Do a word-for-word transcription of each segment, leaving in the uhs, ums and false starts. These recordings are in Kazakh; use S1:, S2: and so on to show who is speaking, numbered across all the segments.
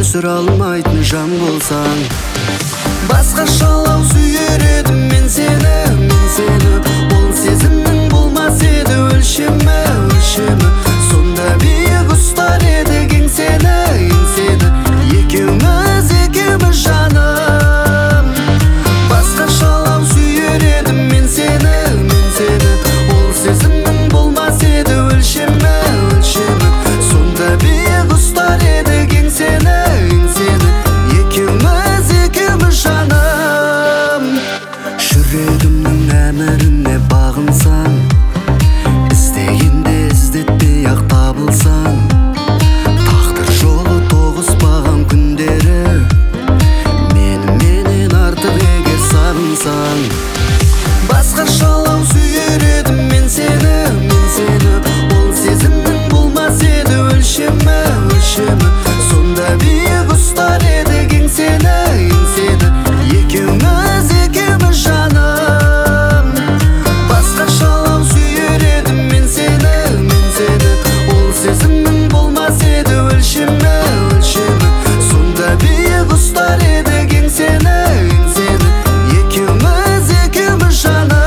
S1: түсіре алмайтын жан болсаң. Басқашалау сүйер едім мен сені, мен сені. Ол сезімнің болмас еді өлшемі, өлшемі. Сонда биік ұстар едік еңсені, еңсені. Екеуміз, екеуміз жаным. Басқашалау сүйер едім мен сені, мен сені. Ол сезімнің болмас еді өлшемі, өлшемі. Сонда биік ұстар едік еңсені, еңсені. Екеуміз, екеуміз жаным. Жүрегімнің әміріне бағынсаң, іздегенде іздетпей ақ табылсаң. Тағдыр жолы тоғыспаған күндері, мені менен артық егер сағынсаң. Басқашалау сүйер едім мен сені, мен сені. Ол сезімнің болмас еді өлшемі, өлшемі. Сонда биік ұстар едік еңсені, еңсені. Екеуміз, екеуміз жаным. Басқашалау сүйер едім мен сені, мен сені. Ол сезімнің болмас еді өлшемі, өлшемі. Сонда биік ұстар едік еңсені, еңсені. Екеуміз, екеуміз жаным.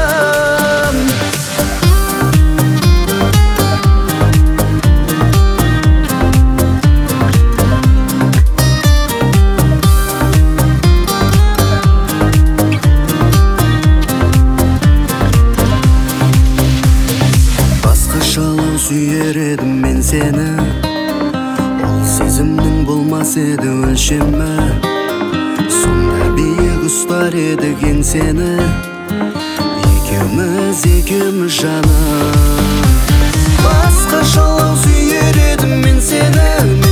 S1: Басқашалау сүйер едім мен сені. Ол сезімнің болмас еді өлшемі. Сонда биік ұстар едік еңсені. Екеуміз, екеуміз жаным. Басқашалау сүйер едім мен сені.